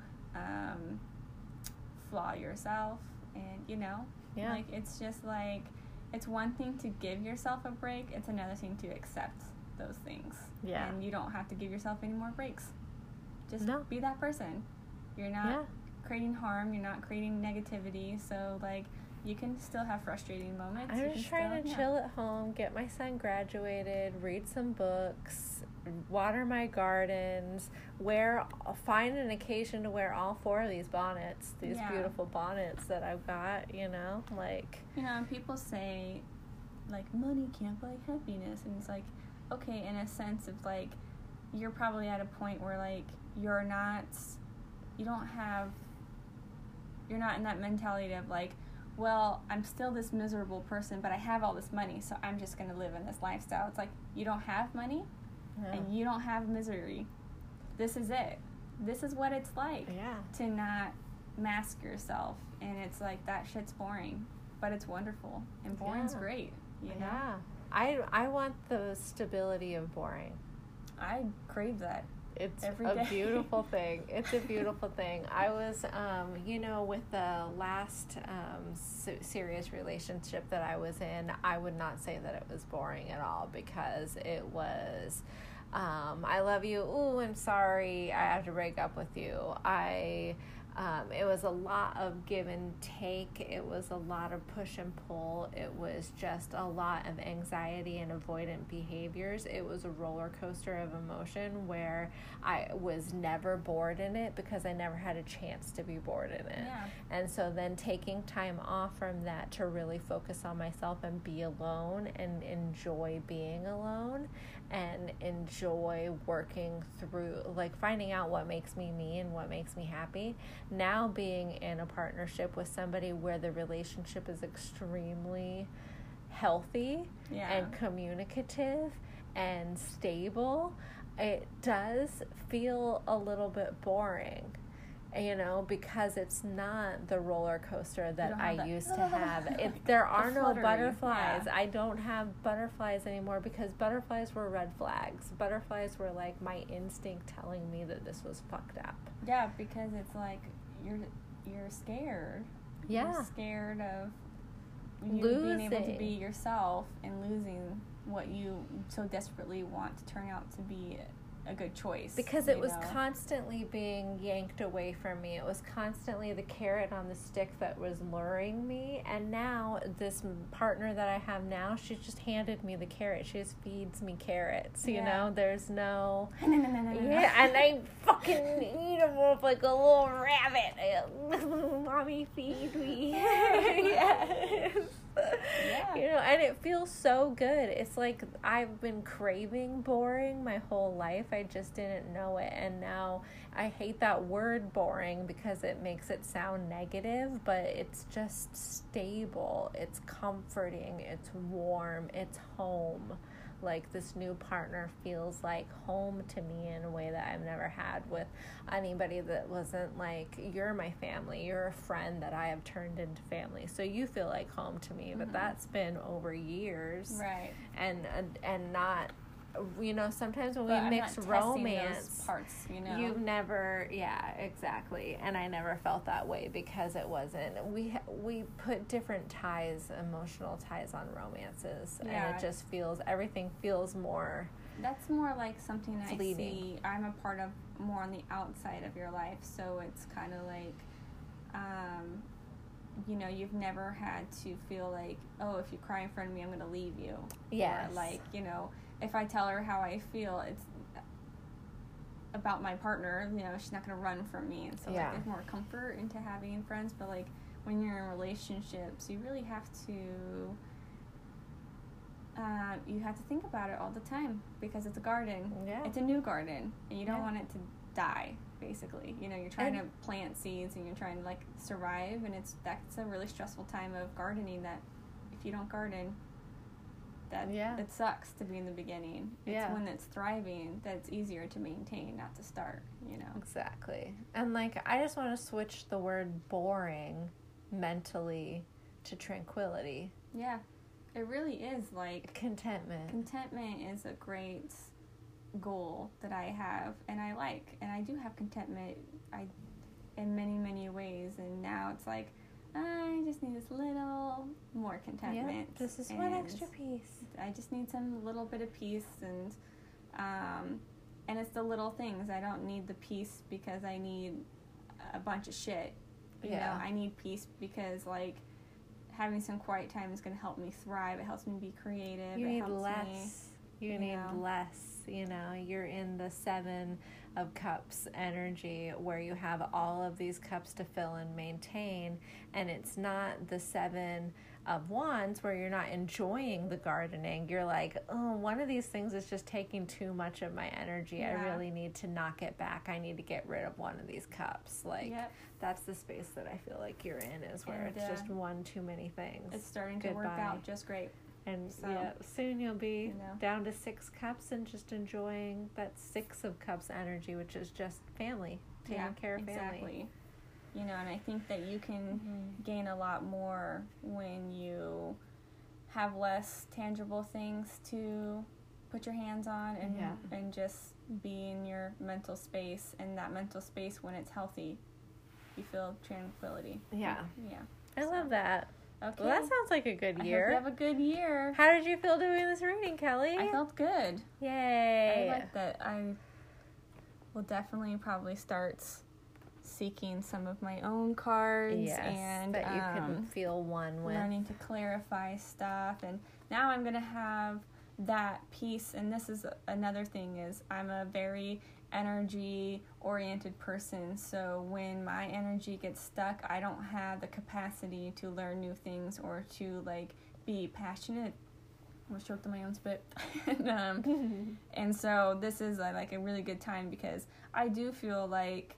flaw yourself. And, like, it's just like, it's one thing to give yourself a break. It's another thing to accept those things. Yeah. And you don't have to give yourself any more breaks. Just No. be that person. You're not creating harm. You're not creating negativity. So, like, you can still have frustrating moments. I'm just trying to chill at home, get my son graduated, read some books, water my gardens, find an occasion to wear all 4 of these bonnets, these beautiful bonnets that I've got, like... and people say, like, money can't buy happiness. And it's like, okay, in a sense of, like, you're probably at a point where, like, you're not in that mentality of, like, well, I'm still this miserable person, but I have all this money, so I'm just going to live in this lifestyle. It's like, you don't have money, and you don't have misery. This is it. This is what it's like to not mask yourself. And it's like, that shit's boring, but it's wonderful. And boring's great, you know? Yeah. I want the stability of boring. I crave that. It's every a day. beautiful thing. It's a beautiful thing. I was, with the last serious relationship that I was in, I would not say that it was boring at all, because it was, I love you. Ooh, I'm sorry. I have to break up with you. It was a lot of give and take. It was a lot of push and pull. It was just a lot of anxiety and avoidant behaviors. It was a roller coaster of emotion where I was never bored in it because I never had a chance to be bored in it. Yeah. And so then taking time off from that to really focus on myself and be alone and enjoy being alone and enjoy working through, like, finding out what makes me me and what makes me happy. Now being in a partnership with somebody where the relationship is extremely healthy and communicative and stable, it does feel a little bit boring, because it's not the roller coaster that I used to have. There are no butterflies. I don't have butterflies anymore because butterflies were red flags. Butterflies were like my instinct telling me that this was fucked up. Yeah, because it's like you're scared. Yeah. You're scared of you losing. being able to be yourself and losing what you so desperately want to turn out to be a good choice. Because it was constantly being yanked away from me. It was constantly the carrot on the stick that was luring me. And now this partner that I have now, she just handed me the carrot. She just feeds me carrots, you know? There's no... Yeah, and I fucking eat them up like a little rabbit. Mommy, feed me. Yes. Yeah. You know, and it feels so good. It's like I've been craving boring my whole life. I just didn't know it. And now I hate that word boring because it makes it sound negative, but it's just stable. It's comforting. It's warm. It's home. Like, this new partner feels like home to me in a way that I've never had with anybody that wasn't like, you're my family, you're a friend that I have turned into family, so you feel like home to me. But that's been over years, Right. and not, you know, sometimes when But we mix I'm not testing romance those parts, you know. you've never, yeah, exactly. And I never felt that way because it wasn't, we put different ties, emotional ties on romances, and Yeah. it just feels, everything feels more That's more like something I fleeting. see. I'm a part of more on the outside of your life, so it's kind of like, you know, you've never had to feel like, oh, if you cry in front of me, I'm going to leave you. Yes. Or like, you know, if I tell her how I feel, it's about my partner, you know, she's not going to run from me. And so Yeah. like, there's more comfort into having friends. But like, when you're in relationships, you really have to, you have to think about it all the time because it's a garden. Yeah. It's a new garden, and you don't Yeah. want it to die, basically. You know, you're trying to plant seeds and you're trying to like survive, and that's a really stressful time of gardening that if you don't garden, it sucks to be in the beginning. It's when it's thriving that's easier to maintain, not to start, you know. Exactly. And like, I just want to switch the word boring mentally to tranquility. Yeah. It really is like Contentment. Contentment is a great goal that I have, and I like, and I do have contentment in many, many ways, and now it's like, I just need this little more contentment. Yeah, this is one extra piece. I just need some little bit of peace, and it's the little things. I don't need the peace because I need a bunch of shit. You know, I need peace because like having some quiet time is going to help me thrive. It helps me be creative. You it need helps less. Me, you need less. You know, you're in the 7 of Cups energy where you have all of these cups to fill and maintain, and it's not the 7 of Wands where you're not enjoying the gardening. You're like, oh, one of these things is just taking too much of my energy. I really need to knock it back. I need to get rid of one of these cups. Like, that's the space that I feel like you're in, is where it's just one too many things. It's starting to work out just great. And soon you'll be down to 6 cups and just enjoying that 6 of Cups energy, which is just family, taking care of family. Exactly. You know, and I think that you can gain a lot more when you have less tangible things to put your hands on and just be in your mental space. And that mental space, when it's healthy, you feel tranquility. Yeah. Yeah. I love that. Okay. Well, that sounds like a good year. I hope you have a good year. How did you feel doing this reading, Kelly? I felt good. Yay. I like that. I will definitely probably start seeking some of my own cards and that you can feel one with. Learning to clarify stuff. And now I'm going to have that piece. And this is another thing, is I'm a very energy-oriented person. So when my energy gets stuck, I don't have the capacity to learn new things or to, like, be passionate. I was choked on my own spit. And so this is, like, a really good time because I do feel like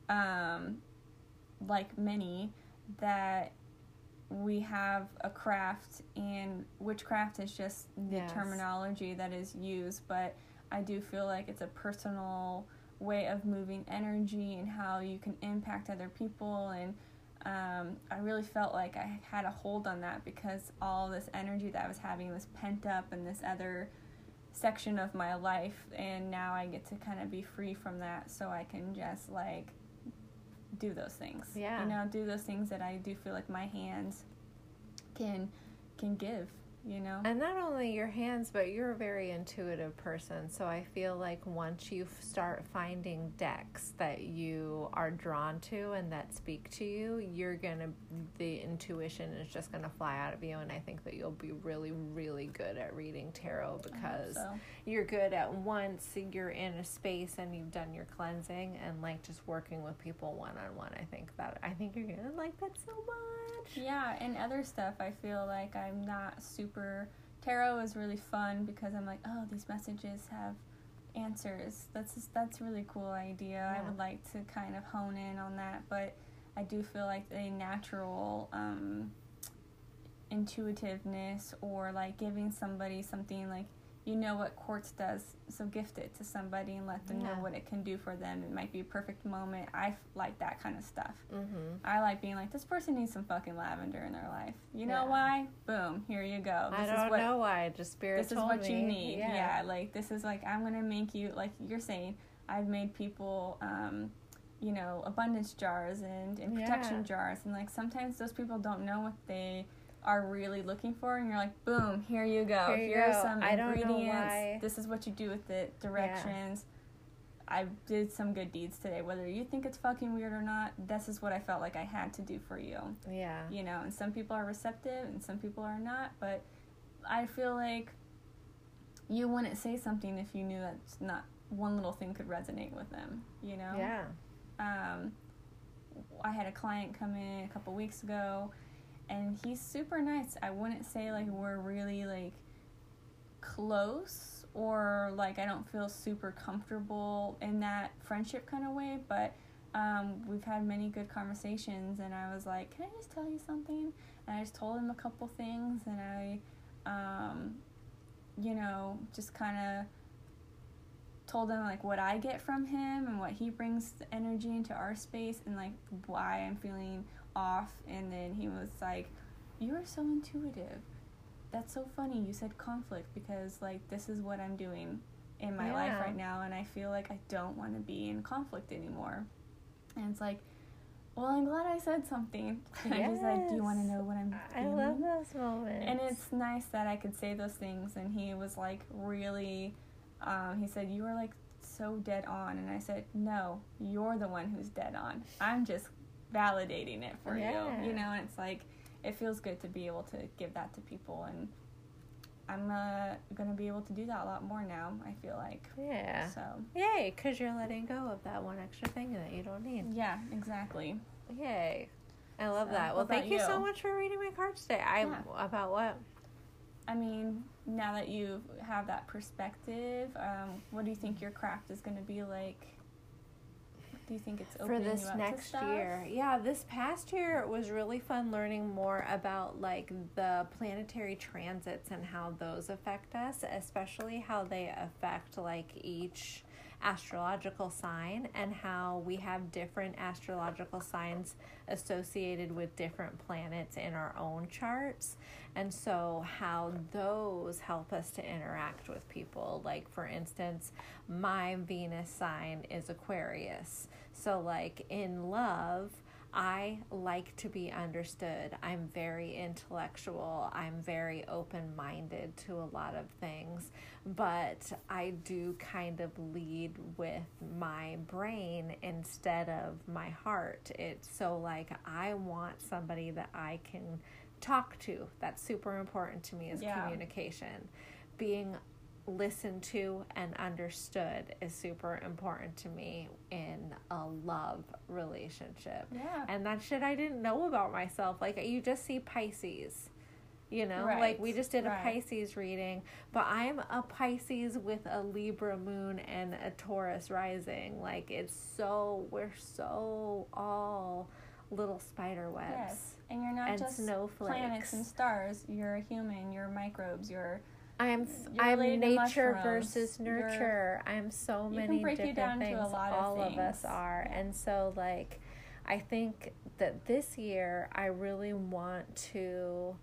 many, that we have a craft, and witchcraft is just the terminology that is used, but I do feel like it's a personal way of moving energy and how you can impact other people, and I really felt like I had a hold on that because all this energy that I was having was pent up in this other section of my life, and now I get to kind of be free from that, so I can just, like, do those things. You know, do those things that I do feel like my hands can give, you know? And not only your hands, but you're a very intuitive person. So I feel like once you start finding decks that you are drawn to and that speak to you, the intuition is just going to fly out of you. And I think that you'll be really, really good at reading tarot because you're good at once you're in a space and you've done your cleansing and like just working with people one-on-one. I think you're going to like that so much. Yeah, and other stuff, I feel like I'm not super... Tarot is really fun because I'm like, oh, these messages have answers. That's a really cool idea. Yeah. I would like to kind of hone in on that, but I do feel like a natural intuitiveness or like giving somebody something like, you know what quartz does, so gift it to somebody and let them know what it can do for them. It might be a perfect moment. I like that kind of stuff. Mm-hmm. I like being like, this person needs some fucking lavender in their life. You know why? Boom, here you go. I don't know why, just spirit told me. This is what you need. Yeah, like this is like, I'm going to make you, like you're saying, I've made people, abundance jars and protection jars. And like sometimes those people don't know what they are really looking for, and you're like, boom, here you go. Here's some ingredients. This is what you do with it. Directions. Yeah. I did some good deeds today. Whether you think it's fucking weird or not, this is what I felt like I had to do for you. Yeah. You know, and some people are receptive and some people are not, but I feel like you wouldn't say something if you knew that not one little thing could resonate with them, you know? Yeah. I had a client come in a couple weeks ago, and he's super nice. I wouldn't say, like, we're really, like, close or, like, I don't feel super comfortable in that friendship kind of way, but we've had many good conversations, and I was like, can I just tell you something? And I just told him a couple things, and I, just kind of told him, like, what I get from him and what he brings the energy into our space and, like, why I'm feeling off. And then he was like, you are so intuitive. That's so funny you said conflict, because like this is what I'm doing in my life right now, and I feel like I don't want to be in conflict anymore. And it's like, well, I'm glad I said something. Yes. I just said, do you want to know what I'm feeling? I love those moments. And it's nice that I could say those things. And he was like really he said, you are like so dead on. And I said, no, you're the one who's dead on. I'm just validating it for you, you know. And it's like, it feels good to be able to give that to people, and I'm gonna be able to do that a lot more now, I feel like. Yeah. So yay, because you're letting go of that one extra thing that you don't need. Yeah, exactly. Yay, I love that. Well, thank you so much for reading my cards today. About what? I mean, now that you have that perspective, what do you think your craft is going to be like? Do you think it's opening for this you up next to stuff? year? Yeah, this past year it was really fun learning more about like the planetary transits and how those affect us, especially how they affect like each astrological sign, and how we have different astrological signs associated with different planets in our own charts, and so how those help us to interact with people. Like, for instance, my Venus sign is Aquarius, so like in love, I like to be understood. I'm very intellectual. I'm very open-minded to a lot of things, but I do kind of lead with my brain instead of my heart. It's so like I want somebody that I can talk to. That's super important to me is communication. Being listened to and understood is super important to me in a love relationship. Yeah. And that shit I didn't know about myself. Like, you just see Pisces, you know? Right. Like, we just did a Pisces reading, but I'm a Pisces with a Libra moon and a Taurus rising. Like, we're so all little spider webs. Yes. And you're not just snowflakes. Planets and stars. You're a human. You're microbes. I'm nature versus nurture. I'm so many different things. All of us are. And so, like, I think that this year I really want to,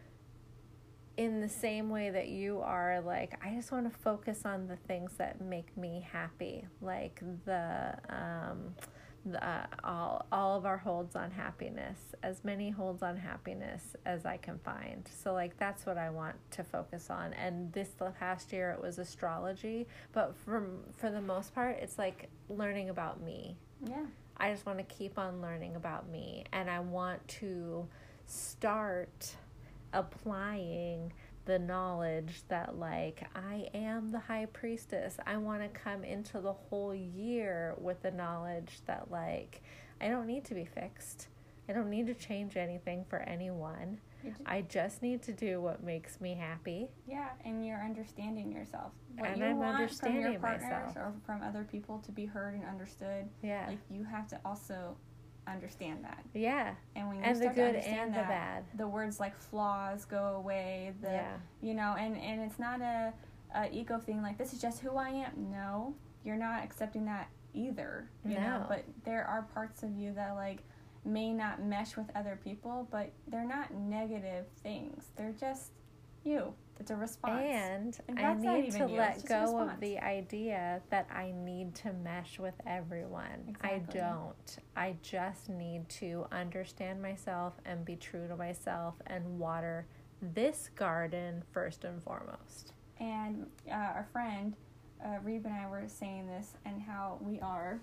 in the same way that you are, like, I just want to focus on the things that make me happy. Like the all of our holds on happiness, as many holds on happiness as I can find. So like that's what I want to focus on. And the past year it was astrology, but for the most part it's like learning about me. Yeah. I just want to keep on learning about me, and I want to start applying the knowledge that like I am the high priestess. I want to come into the whole year with the knowledge that like I don't need to be fixed. I don't need to change anything for anyone. I just need to do what makes me happy. Yeah, and you're understanding yourself. What and you I'm want understanding from your partners myself. or from other people to be heard and understood. Yeah. Like you have to also understand that. Yeah. And when you and the start good to understand and that, the bad. the words like flaws go away. You know, and it's not a ego thing like this is just who I am. No, you're not accepting that either. You know, but there are parts of you that like may not mesh with other people, but they're not negative things. They're just you. It's a response. And I need to let go of the idea that I need to mesh with everyone. Exactly. I don't. I just need to understand myself and be true to myself and water this garden first and foremost. And our friend, Reeb and I were saying this and how we are,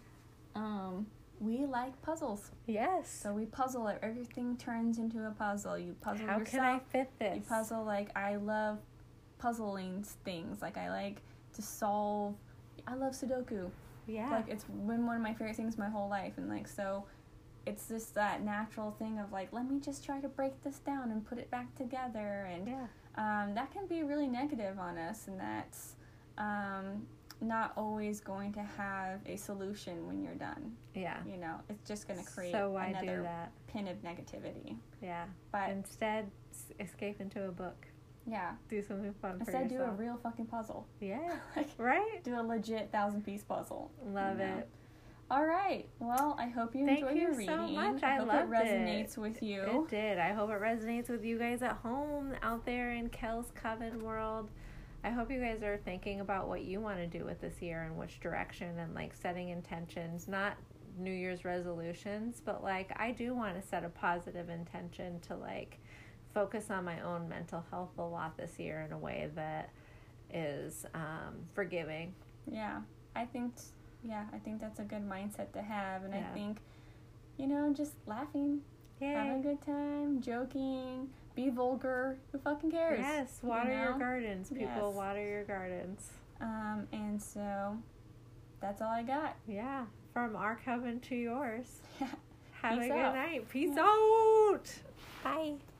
we like puzzles. Yes. So we puzzle it. Everything turns into a puzzle. You puzzle How yourself. can I fit this? You puzzle, like, I love puzzling things. Like, I like to solve. I love Sudoku. Yeah. Like, it's been one of my favorite things my whole life. And, like, so it's just that natural thing of, like, let me just try to break this down and put it back together. And that can be really negative on us. And that's not always going to have a solution when you're done. Yeah. You know, it's just going to create another pin of negativity. Yeah. But instead, escape into a book. Yeah. Do something fun for yourself. Instead, do a real fucking puzzle. Yeah. Like, right? Do a legit 1,000-piece puzzle. Love it. All right. Well, I hope you enjoyed your reading. Thank you so much. I hope loved it resonates with you. It did. I hope it resonates with you guys at home, out there in Kel's Coven world. I hope you guys are thinking about what you want to do with this year and which direction, and like setting intentions, not New Year's resolutions, but like I do want to set a positive intention to like focus on my own mental health a lot this year in a way that is forgiving. Yeah, I think that's a good mindset to have, and I think, just laughing, having a good time, joking. Be vulgar. Who fucking cares? Yes, water your gardens, people. Yes. Water your gardens. And so that's all I got. Yeah, from our coven to yours. Yeah. Have Peace a good out. night. Peace out. Bye.